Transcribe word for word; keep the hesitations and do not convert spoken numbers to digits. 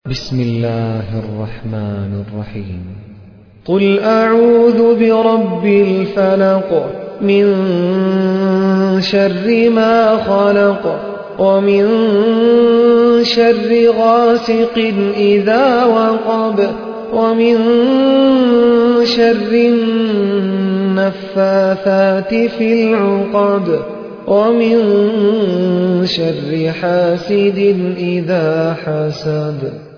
بسم الله الرحمن الرحيم. قل أعوذ برب الفلق من شر ما خلق ومن شر غاسق إذا وقب ومن شر النفاثات في العقد ومن شر حاسد إذا حسد.